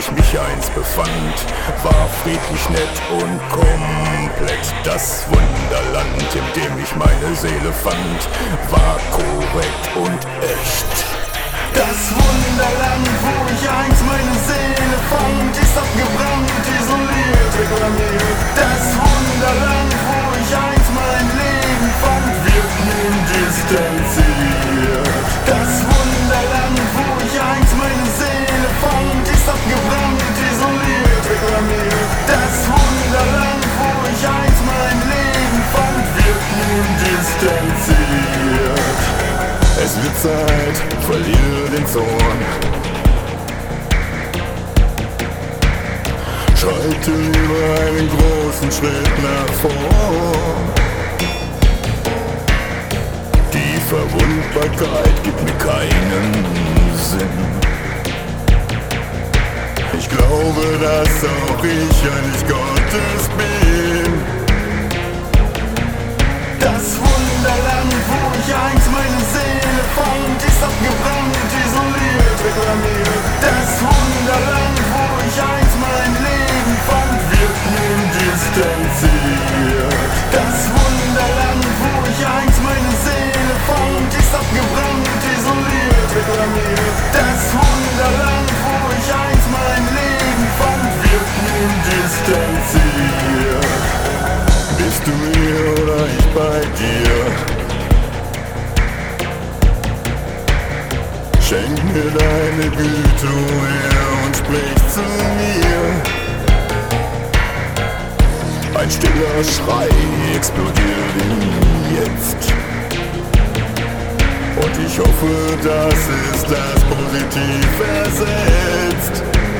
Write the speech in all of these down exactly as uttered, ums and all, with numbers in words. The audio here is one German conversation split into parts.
ich mich einst befand, war friedlich, nett und komplett. Das Wunderland, in dem ich meine Seele fand, war korrekt und echt. Das Wunderland, wo ich einst meine Seele fand, ist abgebrannt, isoliert, reklamiert. Das Wunderland, wo ich einst mein Leben fand, wird nun distanziert. Das Wunderland, wo ich einst meine Seele fand, ist abgebrannt, isoliert, reklamiert. Das Wunderland, wo ich einst mein Leben fand, wird nun distanziert. Es wird Zeit, verliere den Zorn. Schreite lieber einen großen Schritt nach vorn. Die Verwundbarkeit gibt mir keinen Sinn. Ich glaube, dass auch ich ein Licht Gottes bin. Das Wunderland, wo ich einst meine Seele fand, ist abgebrannt, isoliert, reklamiert. Das Wunderland, wo ich einst mein Leben fand, wird nun distanziert. Das Wunderland, wo ich einst meine Seele fand, ist abgebrannt, isoliert, reklamiert. Das Wunderland, wo ich einst mein Leben fand, wird nun distanziert. Bist du mir oder ich bei dir? Schenk mir deine Güte, Herr, und sprich zu mir. Ein stiller Schrei explodiert jetzt. Und ich hoffe, dass es das positiv ersetzt.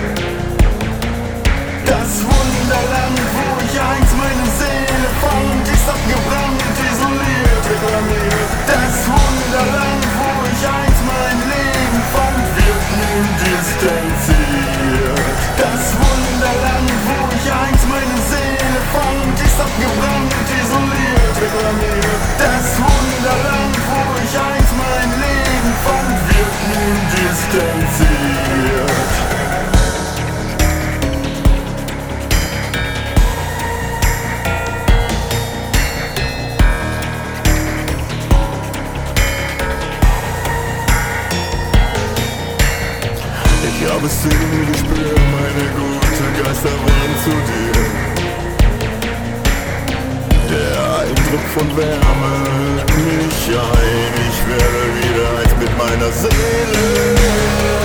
Das Wunderland, wo ich einst meine Seele fand, ist abgebrannt, isoliert, reklamiert. Das Wunderland, wo ich einst mein Leben fand, wird nun distanziert. Das Wunderland, wo ich einst meine Seele fand, ist abgebrannt, isoliert, reklamiert. Das Wunderland, wo ich einst mein Leben fand, wird nun distanziert. Ich habe es im Gespür, meine gute Geister wollen zu dir. Der Eindruck von Wärme hüllt mich ein, ich werde wieder eins mit meiner Seele.